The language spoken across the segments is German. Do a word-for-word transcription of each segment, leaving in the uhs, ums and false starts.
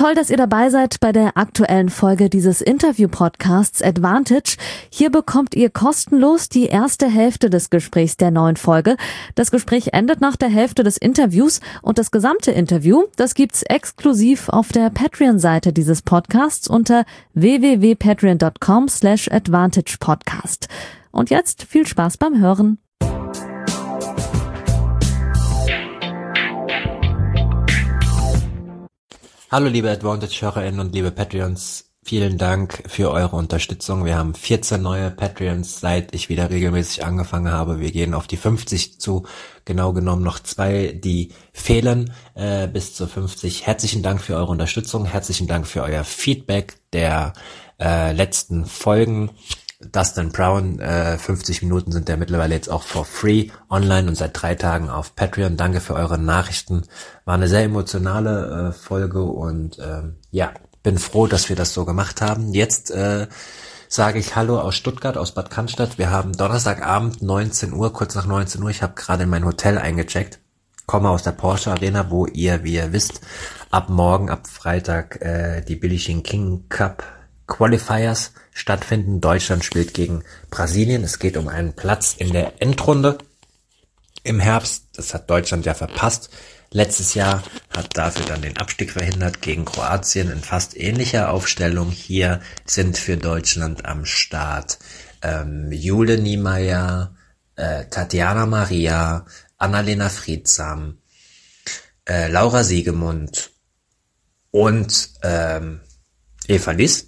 Toll, dass ihr dabei seid bei der aktuellen Folge dieses Interview-Podcasts Advantage. Hier bekommt ihr kostenlos die erste Hälfte des Gesprächs der neuen Folge. Das Gespräch endet nach der Hälfte des Interviews und das gesamte Interview, das gibt's exklusiv auf der Patreon-Seite dieses Podcasts unter w w w punkt patreon punkt com slash advantage podcast. Und jetzt viel Spaß beim Hören. Hallo liebe Advantage-HörerInnen und liebe Patreons, vielen Dank für eure Unterstützung. Wir haben vierzehn neue Patreons, seit ich wieder regelmäßig angefangen habe. Wir gehen auf die fünfzig zu, genau genommen noch zwei, die fehlen äh, bis zu fünfzig. Herzlichen Dank für eure Unterstützung, herzlichen Dank für euer Feedback der äh, letzten Folgen. Dustin Brown, äh, fünfzig Minuten sind ja mittlerweile jetzt auch for free online und seit drei Tagen auf Patreon. Danke für eure Nachrichten. War eine sehr emotionale äh, Folge und ähm, ja, bin froh, dass wir das so gemacht haben. Jetzt äh, sage ich Hallo aus Stuttgart, aus Bad Cannstatt. Wir haben Donnerstagabend neunzehn Uhr, kurz nach neunzehn Uhr. Ich habe gerade in mein Hotel eingecheckt. Komme aus der Porsche Arena, wo ihr, wie ihr wisst, ab morgen, ab Freitag äh, die Billie Jean King Cup Qualifiers stattfinden. Deutschland spielt gegen Brasilien. Es geht um einen Platz in der Endrunde im Herbst. Das hat Deutschland ja verpasst. Letztes Jahr hat dafür dann den Abstieg verhindert gegen Kroatien in fast ähnlicher Aufstellung. Hier sind für Deutschland am Start ähm, Jule Niemeyer, äh, Tatjana Maria, Annalena Friedsam, äh, Laura Siegemund und ähm, Eva Liss.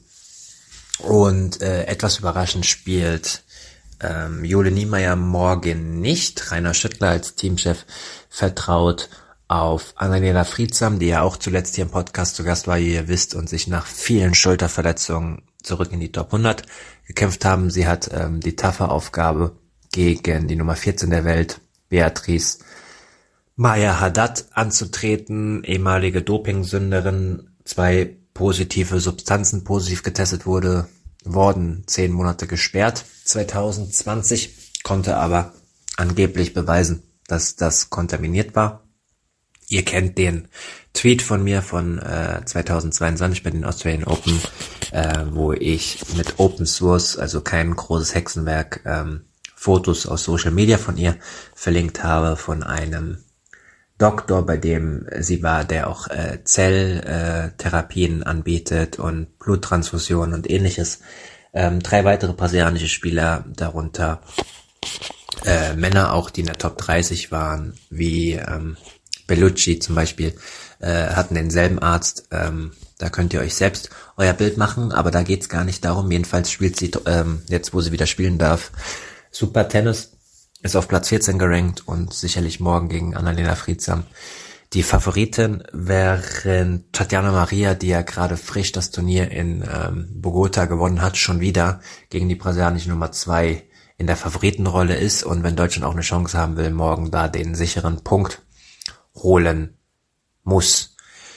Und äh, etwas überraschend spielt ähm, Jule Niemeyer morgen nicht. Rainer Schüttler als Teamchef vertraut auf Annalena Friedsam, die ja auch zuletzt hier im Podcast zu Gast war, wie ihr wisst, und sich nach vielen Schulterverletzungen zurück in die Top hundert gekämpft haben. Sie hat ähm, die taffe Aufgabe, gegen die Nummer vierzehn der Welt, Beatrice Maya Haddad, anzutreten, ehemalige Dopingsünderin, zwei positive Substanzen positiv getestet wurde, worden zehn Monate gesperrt. zwanzig zwanzig konnte aber angeblich beweisen, dass das kontaminiert war. Ihr kennt den Tweet von mir von äh, zweitausendzweiundzwanzig bei den Australian Open, äh, wo ich mit Open Source, also kein großes Hexenwerk, ähm, Fotos aus Social Media von ihr verlinkt habe, von einem Doktor, bei dem sie war, der auch äh, Zelltherapien äh, anbietet und Bluttransfusionen und ähnliches. Ähm, drei weitere brasilianische Spieler, darunter äh, Männer auch, die in der Top dreißig waren, wie ähm, Bellucci zum Beispiel, äh, hatten denselben Arzt. Ähm, da könnt ihr euch selbst euer Bild machen, aber da geht's gar nicht darum. Jedenfalls spielt sie ähm, jetzt, wo sie wieder spielen darf, super Tennis. Ist auf Platz vierzehn gerankt und sicherlich morgen gegen Annalena Friedsam die Favoritin, während Tatjana Maria, die ja gerade frisch das Turnier in ähm, Bogota gewonnen hat, schon wieder gegen die brasilianische Nummer zwei in der Favoritenrolle ist und wenn Deutschland auch eine Chance haben will, morgen da den sicheren Punkt holen muss.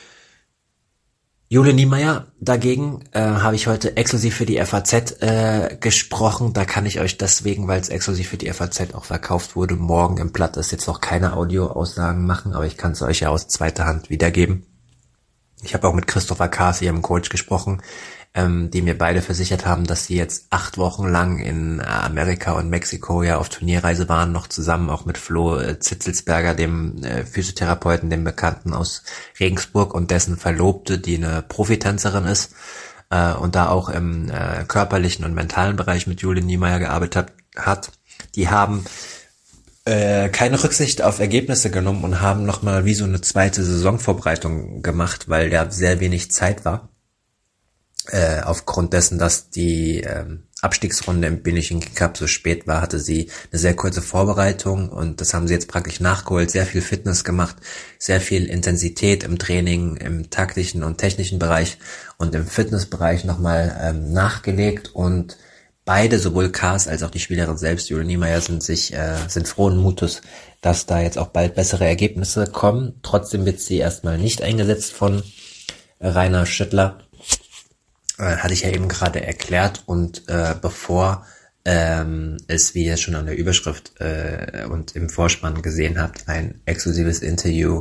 Jule Niemeyer dagegen äh, habe ich heute exklusiv für die F A Z äh, gesprochen. Da kann ich euch deswegen, weil es exklusiv für die F A Z auch verkauft wurde, morgen im Blatt ist jetzt noch keine Audioaussagen machen, aber ich kann es euch ja aus zweiter Hand wiedergeben. Ich habe auch mit Christopher Kaas, ihrem Coach, gesprochen, ähm, die mir beide versichert haben, dass sie jetzt acht Wochen lang in Amerika und Mexiko ja auf Turnierreise waren, noch zusammen auch mit Flo äh, Zitzelsberger, dem äh, Physiotherapeuten, dem Bekannten aus Regensburg und dessen Verlobte, die eine Profitänzerin ist äh, und da auch im äh, körperlichen und mentalen Bereich mit Jule Niemeyer gearbeitet hat. Die haben äh, keine Rücksicht auf Ergebnisse genommen und haben nochmal wie so eine zweite Saisonvorbereitung gemacht, weil da sehr wenig Zeit war. Äh, aufgrund dessen, dass die ähm, Abstiegsrunde im Billie Jean King Cup so spät war, hatte sie eine sehr kurze Vorbereitung und das haben sie jetzt praktisch nachgeholt, sehr viel Fitness gemacht, sehr viel Intensität im Training, im taktischen und technischen Bereich und im Fitnessbereich nochmal ähm, nachgelegt und beide, sowohl Kaas als auch die Spielerin selbst, Jule Niemeyer, sind sich äh, sind frohen Mutes, dass da jetzt auch bald bessere Ergebnisse kommen. Trotzdem wird sie erstmal nicht eingesetzt von äh, Rainer Schüttler. Hatte ich ja eben gerade erklärt und äh, bevor ähm, es, wie ihr schon an der Überschrift äh, und im Vorspann gesehen habt, ein exklusives Interview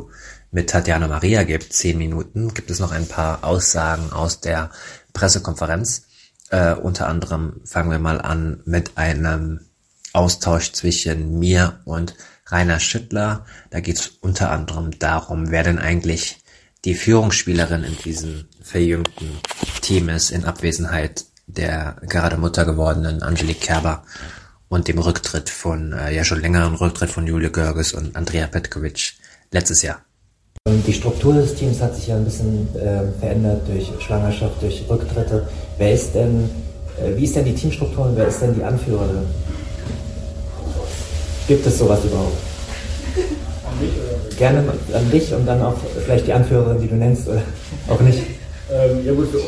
mit Tatjana Maria gibt, zehn Minuten, gibt es noch ein paar Aussagen aus der Pressekonferenz. Äh, unter anderem fangen wir mal an mit einem Austausch zwischen mir und Rainer Schüttler. Da geht es unter anderem darum, wer denn eigentlich die Führungsspielerin in diesem verjüngten Team ist, in Abwesenheit der gerade Mutter gewordenen Angelique Kerber und dem Rücktritt von, äh, ja schon längeren Rücktritt von Julia Görges und Andrea Petkovic letztes Jahr. Die Struktur des Teams hat sich ja ein bisschen äh, verändert durch Schwangerschaft, durch Rücktritte. Wer ist denn, äh, wie ist denn die Teamstruktur und wer ist denn die Anführerin? Gibt es sowas überhaupt? An mich oder? Gerne an dich und dann auch vielleicht die Anführerin, die du nennst, oder auch nicht? Ähm, ja gut, für,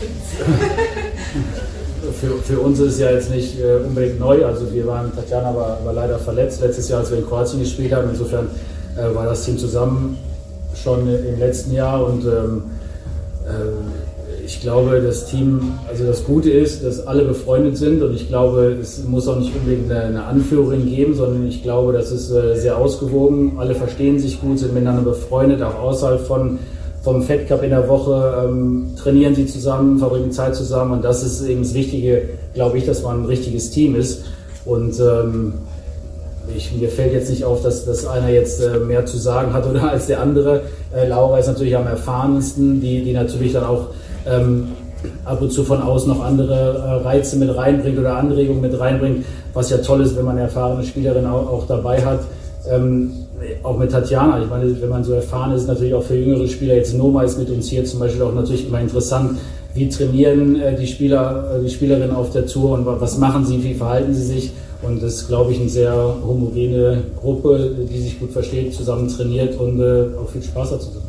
für, für uns ist es ja jetzt nicht äh, unbedingt neu. Also wir waren, Tatjana war, war leider verletzt letztes Jahr, als wir in Kroatien gespielt haben. Insofern äh, war das Team zusammen schon im letzten Jahr und ähm, äh, ich glaube, das Team, also das Gute ist, dass alle befreundet sind und ich glaube, es muss auch nicht unbedingt eine, eine Anführerin geben, sondern ich glaube, das ist äh, sehr ausgewogen. Alle verstehen sich gut, sind miteinander befreundet, auch außerhalb von vom Fed Cup in der Woche ähm, trainieren sie zusammen, verbringen Zeit zusammen und das ist eben das Wichtige, glaube ich, dass man ein richtiges Team ist und ähm, Ich, mir fällt jetzt nicht auf, dass, dass einer jetzt äh, mehr zu sagen hat oder als der andere. Äh, Laura ist natürlich am erfahrensten, die, die natürlich dann auch ähm, ab und zu von außen noch andere äh, Reize mit reinbringt oder Anregungen mit reinbringt, was ja toll ist, wenn man eine erfahrene Spielerin auch, auch dabei hat. Ähm, auch mit Tatjana, ich meine, wenn man so erfahren ist, natürlich auch für jüngere Spieler, jetzt Noma ist mit uns hier zum Beispiel auch natürlich immer interessant, wie trainieren äh, die Spieler, äh, die Spielerinnen auf der Tour und was machen sie, wie verhalten sie sich. Und das ist, glaube ich, eine sehr homogene Gruppe, die sich gut versteht, zusammen trainiert und äh, auch viel Spaß hat zusammen.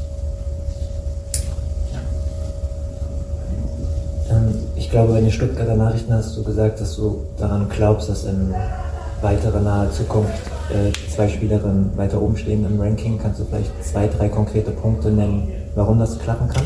Ähm, ich glaube, in den Stuttgarter Nachrichten hast du gesagt, dass du daran glaubst, dass in weiterer naher Zukunft äh, zwei Spielerinnen weiter oben stehen im Ranking. Kannst du vielleicht zwei, drei konkrete Punkte nennen, warum das klappen kann?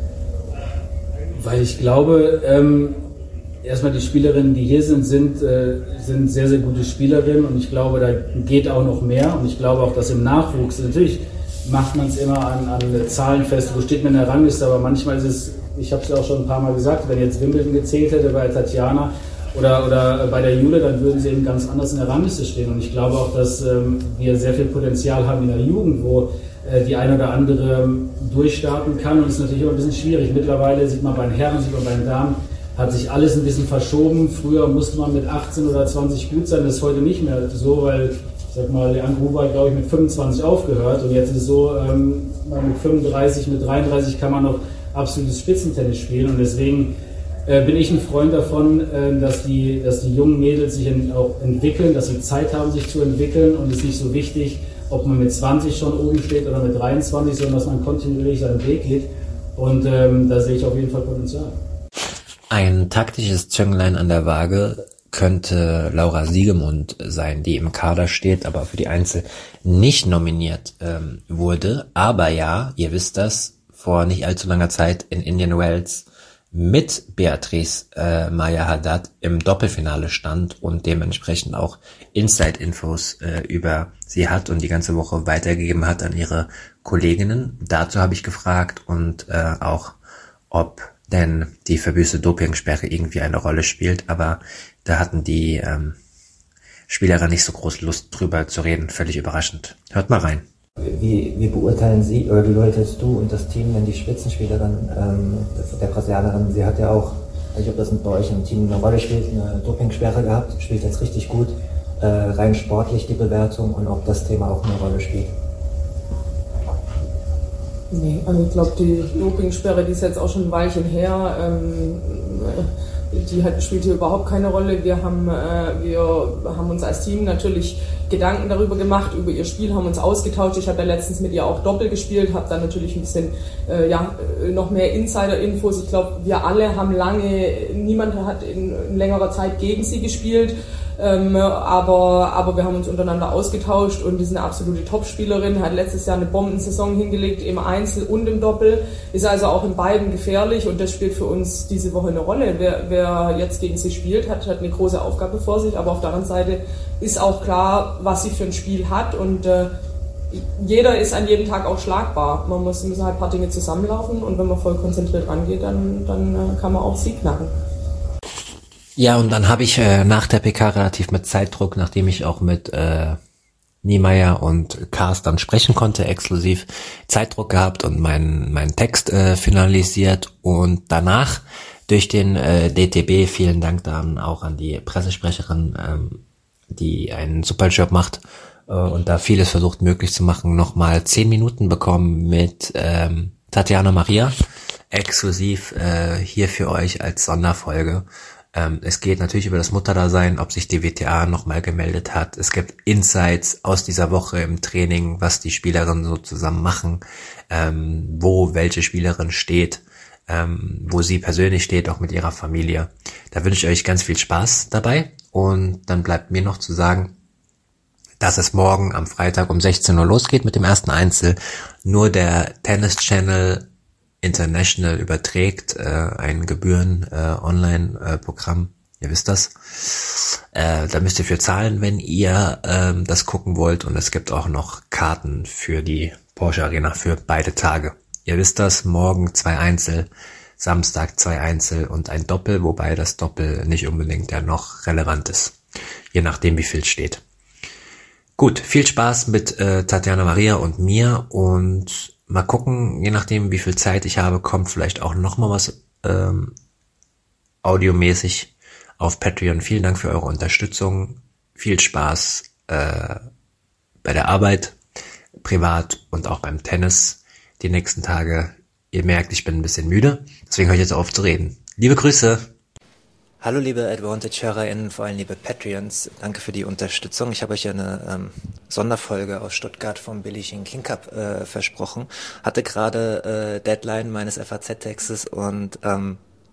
Weil ich glaube, ähm, erstmal die Spielerinnen, die hier sind, sind, äh, sind sehr, sehr gute Spielerinnen und ich glaube, da geht auch noch mehr und ich glaube auch, dass im Nachwuchs, natürlich macht man es immer an, an Zahlen fest, wo steht man in der Rangliste, aber manchmal ist es, ich habe es ja auch schon ein paar Mal gesagt, wenn jetzt Wimbledon gezählt hätte bei Tatjana oder, oder bei der Jule, dann würden sie eben ganz anders in der Rangliste stehen und ich glaube auch, dass ähm, wir sehr viel Potenzial haben in der Jugend, wo äh, die eine oder andere ähm, durchstarten kann und es ist natürlich immer ein bisschen schwierig. Mittlerweile sieht man bei den Herren, sieht man bei den Damen, hat sich alles ein bisschen verschoben. Früher musste man mit achtzehn oder zwanzig gut sein, das ist heute nicht mehr so, weil, ich sag mal, Leanne Gruber hat, glaube ich, mit fünfundzwanzig aufgehört und jetzt ist es so, ähm, mit fünfunddreißig, mit dreiunddreißig kann man noch absolutes Spitzentennis spielen und deswegen äh, bin ich ein Freund davon, äh, dass, die, dass die jungen Mädels sich in, auch entwickeln, dass sie Zeit haben, sich zu entwickeln und es ist nicht so wichtig, ob man mit zwanzig schon oben steht oder mit dreiundzwanzig, sondern dass man kontinuierlich seinen Weg geht und ähm, da sehe ich auf jeden Fall Potenzial. Ein taktisches Zünglein an der Waage könnte Laura Siegemund sein, die im Kader steht, aber für die Einzel nicht nominiert ähm, wurde. Aber ja, ihr wisst das, vor nicht allzu langer Zeit in Indian Wells mit Beatrice äh, Maya Haddad im Doppelfinale stand und dementsprechend auch Inside-Infos äh, über sie hat und die ganze Woche weitergegeben hat an ihre Kolleginnen. Dazu habe ich gefragt und äh, auch, ob denn die verbüßte Dopingsperre irgendwie eine Rolle spielt, aber da hatten die ähm, Spieler nicht so groß Lust drüber zu reden, völlig überraschend. Hört mal rein. Wie, wie beurteilen Sie, oder wie beurteilst du und das Team denn die Spitzenspielerin ähm, der Brasilianerin? Sie hat ja auch, ich weiß nicht, ob das bei euch im Team eine Rolle spielt, eine Dopingsperre gehabt, spielt jetzt richtig gut, äh, rein sportlich die Bewertung und ob das Thema auch eine Rolle spielt. Nee, also ich glaube, die Dopingsperre, die ist jetzt auch schon ein Weilchen her, ähm, die hat, spielt hier überhaupt keine Rolle. Wir haben, äh, wir haben uns als Team natürlich Gedanken darüber gemacht, über ihr Spiel, haben uns ausgetauscht. Ich habe ja letztens mit ihr auch Doppel gespielt, habe dann natürlich ein bisschen äh, ja, noch mehr Insider-Infos. Ich glaube, wir alle haben lange, niemand hat in, in längerer Zeit gegen sie gespielt. Ähm, aber, aber wir haben uns untereinander ausgetauscht und die ist eine absolute Topspielerin, hat letztes Jahr eine Bombensaison hingelegt im Einzel und im Doppel, ist also auch in beiden gefährlich und das spielt für uns diese Woche eine Rolle. Wer, wer jetzt gegen sie spielt, hat, hat eine große Aufgabe vor sich, aber auf der anderen Seite ist auch klar, was sie für ein Spiel hat und äh, jeder ist an jedem Tag auch schlagbar. Man muss, müssen halt ein paar Dinge zusammenlaufen und wenn man voll konzentriert rangeht, dann, dann kann man auch Sieg knacken. Ja, und dann habe ich äh, nach der P K relativ mit Zeitdruck, nachdem ich auch mit äh, Niemeyer und Cars dann sprechen konnte, exklusiv Zeitdruck gehabt und meinen meinen Text äh, finalisiert und danach durch den äh, D T B, vielen Dank dann auch an die Pressesprecherin, ähm, die einen super Job macht äh, und da vieles versucht möglich zu machen, nochmal zehn Minuten bekommen mit ähm, Tatjana Maria, exklusiv äh, hier für euch als Sonderfolge. Ähm, es geht natürlich über das Mutterdasein, ob sich die W T A nochmal gemeldet hat. Es gibt Insights aus dieser Woche im Training, was die Spielerinnen so zusammen machen, ähm, wo welche Spielerin steht, ähm, wo sie persönlich steht, auch mit ihrer Familie. Da wünsche ich euch ganz viel Spaß dabei und dann bleibt mir noch zu sagen, dass es morgen am Freitag um sechzehn Uhr losgeht mit dem ersten Einzel. Nur der Tennis Channel International überträgt äh, ein Gebühren-Online-Programm. Äh, ihr wisst das. Äh, da müsst ihr für zahlen, wenn ihr äh, das gucken wollt. Und es gibt auch noch Karten für die Porsche Arena für beide Tage. Ihr wisst das. Morgen zwei Einzel, Samstag zwei Einzel und ein Doppel, wobei das Doppel nicht unbedingt ja noch relevant ist. Je nachdem, wie viel steht. Gut, viel Spaß mit äh, Tatjana Maria und mir und mal gucken, je nachdem, wie viel Zeit ich habe, kommt vielleicht auch noch mal was ähm, audiomäßig auf Patreon. Vielen Dank für eure Unterstützung. Viel Spaß äh, bei der Arbeit, privat und auch beim Tennis die nächsten Tage. Ihr merkt, ich bin ein bisschen müde, deswegen höre ich jetzt auf zu reden. Liebe Grüße! Hallo liebe Advantage-HörerInnen, vor allem liebe Patreons, danke für die Unterstützung. Ich habe euch ja eine ähm, Sonderfolge aus Stuttgart vom Billie Jean King Cup äh, versprochen. Hatte gerade äh, Deadline meines F A Z-Textes und ähm,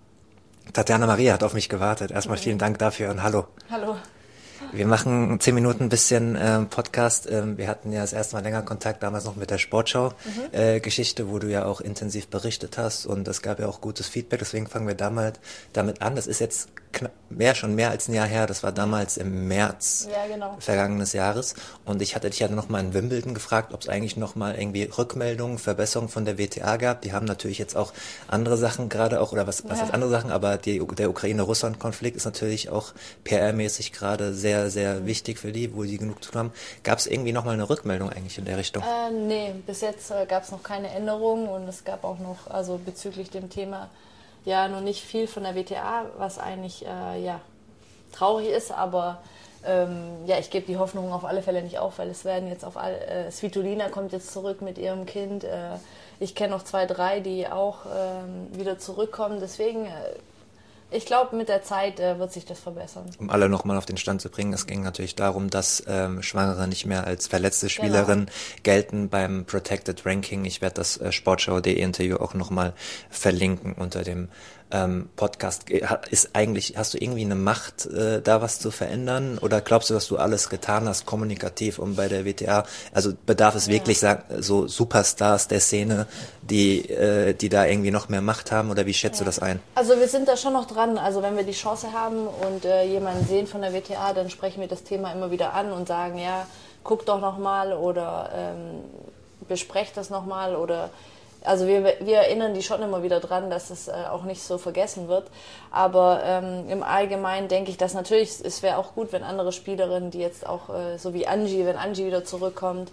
Tatjana Maria hat auf mich gewartet. Erstmal vielen Dank dafür und hallo. Hallo. Wir machen zehn Minuten ein bisschen ähm, Podcast. Ähm, wir hatten ja das erste Mal länger Kontakt, damals noch mit der Sportschau-Geschichte, mhm. äh, wo du ja auch intensiv berichtet hast und es gab ja auch gutes Feedback. Deswegen fangen wir damals damit an. Das ist jetzt knapp, mehr, schon mehr als ein Jahr her. Das war damals im März ja, genau. vergangenes Jahres. Und ich hatte dich ja noch mal in Wimbledon gefragt, ob es eigentlich noch mal irgendwie Rückmeldungen, Verbesserungen von der W T A gab. Die haben natürlich jetzt auch andere Sachen gerade auch, oder was, was ja. heißt andere Sachen, aber die, der Ukraine-Russland-Konflikt ist natürlich auch P R-mäßig gerade sehr sehr, sehr wichtig für die, wo sie genug zu tun haben. Gab es irgendwie nochmal eine Rückmeldung eigentlich in der Richtung? Äh, nee, bis jetzt äh, gab es noch keine Änderungen und es gab auch noch, also bezüglich dem Thema, ja, noch nicht viel von der W T A, was eigentlich, äh, ja, traurig ist, aber ähm, ja, ich gebe die Hoffnung auf alle Fälle nicht auf, weil es werden jetzt auf all, äh, Svitolina kommt jetzt zurück mit ihrem Kind, äh, ich kenne noch zwei, drei, die auch äh, wieder zurückkommen, deswegen äh, ich glaube, mit der Zeit äh, wird sich das verbessern. Um alle nochmal auf den Stand zu bringen, es ging natürlich darum, dass ähm, Schwangere nicht mehr als verletzte Spielerin genau. gelten beim Protected Ranking. Ich werde das äh, Sportschau punkt de Interview auch nochmal verlinken unter dem ähm, Podcast. Ist eigentlich, hast du irgendwie eine Macht, äh, da was zu verändern? Oder glaubst du, dass du alles getan hast, kommunikativ, um bei der W T A, also bedarf es ja. wirklich sag, so Superstars der Szene, die, äh, die da irgendwie noch mehr Macht haben? Oder wie schätzt ja. du das ein? Also wir sind da schon noch dran. Also wenn wir die Chance haben und äh, jemanden sehen von der W T A, dann sprechen wir das Thema immer wieder an und sagen, ja, guck doch nochmal oder ähm, besprecht das nochmal oder also wir, wir erinnern die schon immer wieder dran, dass es äh, auch nicht so vergessen wird. Aber ähm, im Allgemeinen denke ich, dass natürlich, es wäre auch gut, wenn andere Spielerinnen, die jetzt auch, äh, so wie Angie, wenn Angie wieder zurückkommt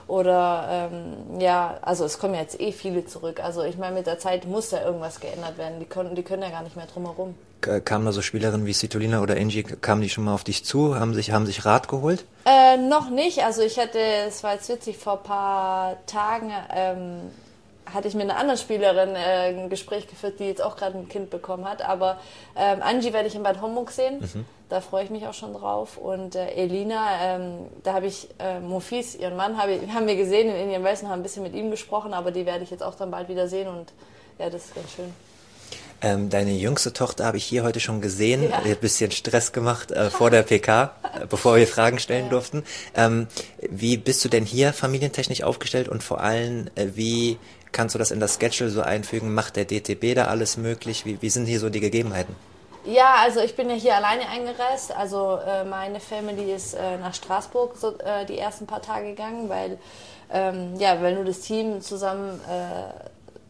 oder ähm, ja, also es kommen jetzt eh viele zurück. Also ich meine, mit der Zeit muss ja irgendwas geändert werden. Die können, die können ja gar nicht mehr drum herum. Kamen da so Spielerinnen wie Svitolina oder Angie, kamen die schon mal auf dich zu, haben sich, haben sich Rat geholt? Äh, noch nicht. Also ich hatte, es war jetzt witzig, vor ein paar Tagen ähm, hatte ich mit einer anderen Spielerin äh, ein Gespräch geführt, die jetzt auch gerade ein Kind bekommen hat. Aber ähm, Angie werde ich in Bad Homburg sehen. Mhm. Da freue ich mich auch schon drauf. Und äh, Elina, ähm, da habe ich äh, Mofis, ihren Mann, hab ich, haben wir gesehen in Indian Wells und haben ein bisschen mit ihm gesprochen. Aber die werde ich jetzt auch dann bald wieder sehen. Und ja, das ist ganz schön. Ähm, deine jüngste Tochter habe ich hier heute schon gesehen. Ja. Ein bisschen Stress gemacht äh, vor der P K, äh, bevor wir Fragen stellen ja. durften. Ähm, wie bist du denn hier familientechnisch aufgestellt und vor allem, äh, wie kannst du das in das Schedule so einfügen? Macht der D T B da alles möglich? Wie, wie sind hier so die Gegebenheiten? Ja, also ich bin ja hier alleine eingereist. Also äh, meine Family ist äh, nach Straßburg so, äh, die ersten paar Tage gegangen, weil, ähm, ja, weil nur das Team zusammen äh,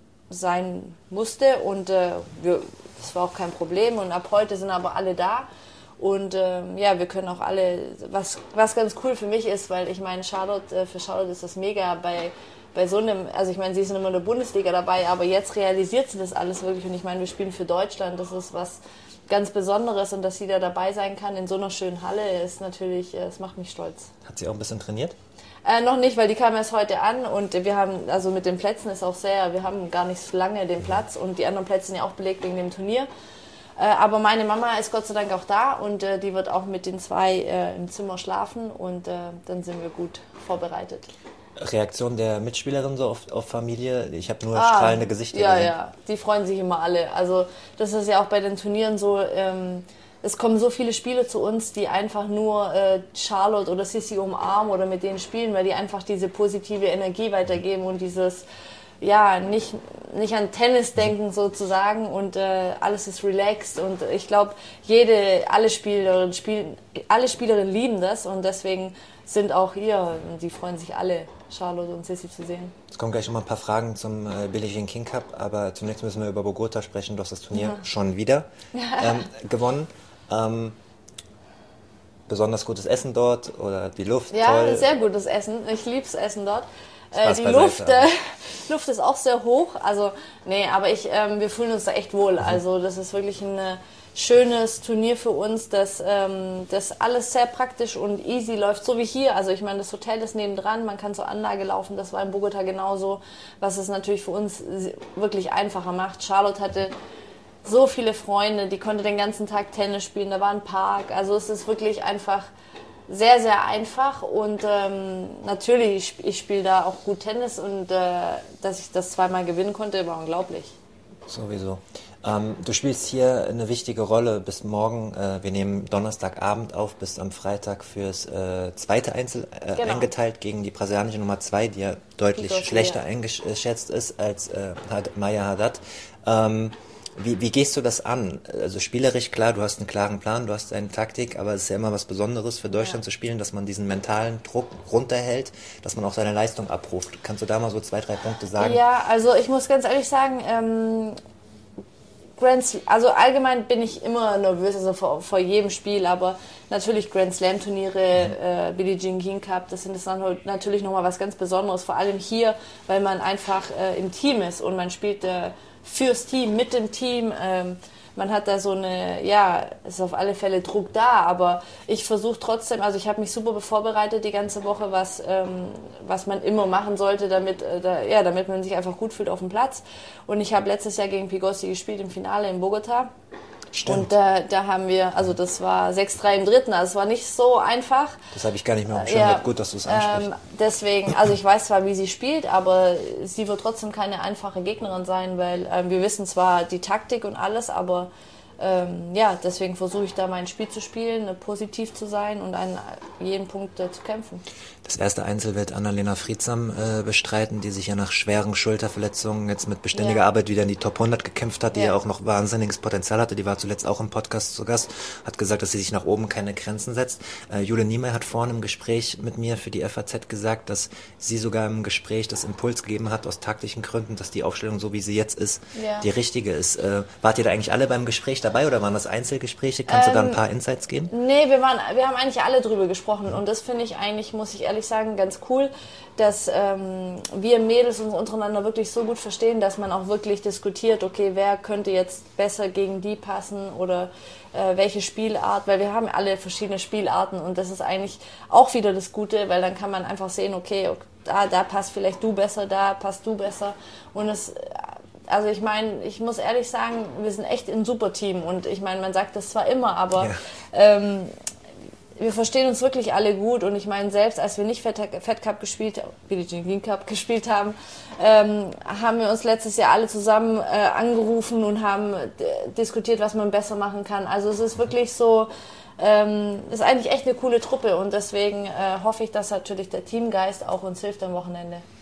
sein musste und äh, wir, das war auch kein Problem. Und ab heute sind aber alle da. Und ähm, ja, wir können auch alle, was, was ganz cool für mich ist, weil ich meine, Charlotte, äh, für Charlotte ist das mega bei, bei so einem, also ich meine, sie ist immer in der Bundesliga dabei, aber jetzt realisiert sie das alles wirklich. Und ich meine, wir spielen für Deutschland, das ist was ganz Besonderes und dass sie da dabei sein kann in so einer schönen Halle, ist natürlich, das macht mich stolz. Hat sie auch ein bisschen trainiert? Äh, noch nicht, weil die kam erst heute an und wir haben, also mit den Plätzen ist auch sehr, wir haben gar nicht so lange den Platz und die anderen Plätze sind ja auch belegt wegen dem Turnier. Äh, aber meine Mama ist Gott sei Dank auch da und äh, die wird auch mit den zwei äh, im Zimmer schlafen und äh, dann sind wir gut vorbereitet. Reaktion der Mitspielerin so auf, auf Familie? Ich habe nur ah, strahlende Gesichter ja, gesehen. Ja, ja, die freuen sich immer alle. Also das ist ja auch bei den Turnieren so, ähm, es kommen so viele Spieler zu uns, die einfach nur äh, Charlotte oder Sissi umarmen oder mit denen spielen, weil die einfach diese positive Energie weitergeben und dieses, ja, nicht, nicht an Tennis denken sozusagen und äh, alles ist relaxed und ich glaube, jede, alle Spielerinnen, spielen, alle Spielerinnen lieben das und deswegen sind auch hier, die freuen sich alle, Charlotte und Sissi zu sehen. Es kommen gleich noch mal ein paar Fragen zum äh, Billie Jean King Cup, aber zunächst müssen wir über Bogota sprechen. Du hast das Turnier ja. schon wieder ähm, gewonnen. Ähm, besonders gutes Essen dort oder die Luft? Ja, toll. Sehr gutes Essen. Ich lieb's Essen dort. Äh, die Luft, äh, Luft ist auch sehr hoch. Also nee, aber ich, ähm, wir fühlen uns da echt wohl. Mhm. Also das ist wirklich ein äh, schönes Turnier für uns, dass ähm, das alles sehr praktisch und easy läuft, so wie hier. Also ich meine, das Hotel ist nebendran, man kann zur Anlage laufen. Das war in Bogota genauso, was es natürlich für uns wirklich einfacher macht. Charlotte hatte so viele Freunde, die konnte den ganzen Tag Tennis spielen, da war ein Park, also es ist wirklich einfach sehr, sehr einfach und ähm, natürlich, ich, ich spiele da auch gut Tennis und äh, dass ich das zweimal gewinnen konnte, war unglaublich. Sowieso. Ähm, du spielst hier eine wichtige Rolle bis morgen, äh, wir nehmen Donnerstagabend auf, bis am Freitag fürs äh, zweite Einzel äh, genau. eingeteilt gegen die brasilianische Nummer zwei, die ja deutlich die schlechter ja. eingeschätzt ist als äh, Maya Haddad. Ähm, Wie, wie gehst du das an? Also spielerisch, klar, du hast einen klaren Plan, du hast eine Taktik, aber es ist ja immer was Besonderes für Deutschland ja. zu spielen, dass man diesen mentalen Druck runterhält, dass man auch seine Leistung abruft. Kannst du da mal so zwei, drei Punkte sagen? Ja, also ich muss ganz ehrlich sagen, ähm, Grand Slam, also allgemein bin ich immer nervös, also vor, vor jedem Spiel, aber natürlich Grand Slam Turniere, mhm. äh, Billie Jean King Cup, das sind das dann natürlich nochmal was ganz Besonderes, vor allem hier, weil man einfach äh, im Team ist und man spielt äh, fürs Team, mit dem Team. Ähm, man hat da so eine, ja, ist auf alle Fälle Druck da, aber ich versuche trotzdem, also ich habe mich super vorbereitet die ganze Woche, was, ähm, was man immer machen sollte, damit, äh, da, ja, damit man sich einfach gut fühlt auf dem Platz. Und ich habe letztes Jahr gegen Pigossi gespielt im Finale in Bogota. Stimmt. Und da, da haben wir, also das war sechs drei im dritten, also es war nicht so einfach. Das habe ich gar nicht mehr auf dem Schirm. Ja, gut, dass du es ansprichst. Ähm, deswegen, also ich weiß zwar, wie sie spielt, aber sie wird trotzdem keine einfache Gegnerin sein, weil ähm, wir wissen zwar die Taktik und alles, aber ähm, ja, deswegen versuche ich da mein Spiel zu spielen, positiv zu sein und an jeden Punkt äh, zu kämpfen. Das erste Einzel wird Annalena Friedsam äh, bestreiten, die sich ja nach schweren Schulterverletzungen jetzt mit beständiger ja. Arbeit wieder in die Top hundert gekämpft hat, die ja. ja auch noch wahnsinniges Potenzial hatte. Die war zuletzt auch im Podcast zu Gast, hat gesagt, dass sie sich nach oben keine Grenzen setzt. Äh, Jule Niemeyer hat vorhin im Gespräch mit mir für die F A Z gesagt, dass sie sogar im Gespräch das Impuls gegeben hat, aus taktischen Gründen, dass die Aufstellung, so wie sie jetzt ist, ja. die richtige ist. Äh, wart ihr da eigentlich alle beim Gespräch dabei oder waren das Einzelgespräche? Kannst ähm, du da ein paar Insights geben? Nee, wir waren, wir haben eigentlich alle drüber gesprochen und das finde ich eigentlich, muss ich ehrlich sagen, ganz cool, dass ähm, wir Mädels uns untereinander wirklich so gut verstehen, dass man auch wirklich diskutiert, okay, wer könnte jetzt besser gegen die passen oder äh, welche Spielart, weil wir haben alle verschiedene Spielarten und das ist eigentlich auch wieder das Gute, weil dann kann man einfach sehen, okay, da, da passt vielleicht du besser, da passt du besser und es also ich meine, ich muss ehrlich sagen, wir sind echt ein super Team und ich meine, man sagt das zwar immer, aber ja. ähm, wir verstehen uns wirklich alle gut und ich meine, selbst als wir nicht Fed, Fed Cup gespielt, Billie Jean King Cup gespielt haben, ähm, haben wir uns letztes Jahr alle zusammen äh, angerufen und haben d- diskutiert, was man besser machen kann. Also es ist wirklich so, ähm, ist eigentlich echt eine coole Truppe und deswegen äh, hoffe ich, dass natürlich der Teamgeist auch uns hilft am Wochenende.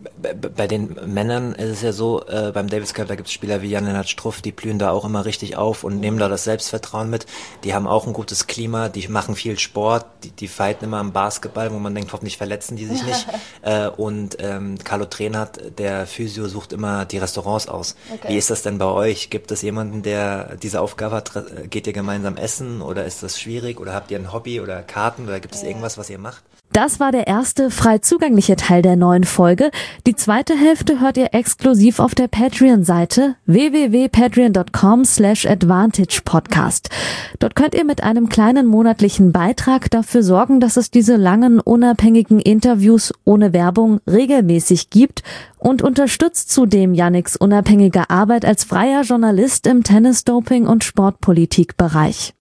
Bei den Männern ist es ja so, äh, beim Davis Cup, da gibt es Spieler wie Jan-Lennart Struff, die blühen da auch immer richtig auf und nehmen da das Selbstvertrauen mit. Die haben auch ein gutes Klima, die machen viel Sport, die, die fighten immer am Basketball, wo man denkt, hoffentlich verletzen die sich nicht. äh, und ähm, Carlo Trenat, der Physio, sucht immer die Restaurants aus. Okay. Wie ist das denn bei euch? Gibt es jemanden, der diese Aufgabe hat? Geht ihr gemeinsam essen oder ist das schwierig? Oder habt ihr ein Hobby oder Karten oder gibt es irgendwas, was ihr macht? Das war der erste frei zugängliche Teil der neuen Folge. Die zweite Hälfte hört ihr exklusiv auf der Patreon-Seite w w w punkt patreon punkt com slash advantage podcast. Dort könnt ihr mit einem kleinen monatlichen Beitrag dafür sorgen, dass es diese langen, unabhängigen Interviews ohne Werbung regelmäßig gibt und unterstützt zudem Yannicks unabhängige Arbeit als freier Journalist im Tennis-Doping- und Sportpolitik-Bereich.